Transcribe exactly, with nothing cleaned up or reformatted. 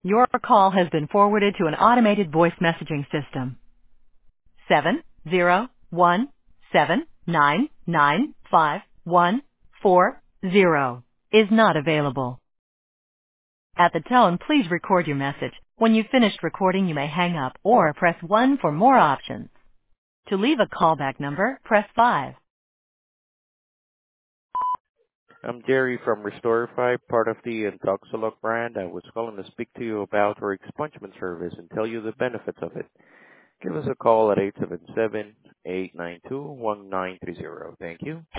Your call has been forwarded to an automated voice messaging system. Seven zero one seven nine nine five one four zero is not available. At the tone, please record your message. When you've finished recording, you may hang up or press one for more options. To leave a callback number, press five. I'm Jerry from Restorify, part of the Intoxalock brand. I was calling to speak to you about our expungement service and tell you the benefits of it. Give us a call at eight seven seven, eight nine two, one nine three zero. Thank you.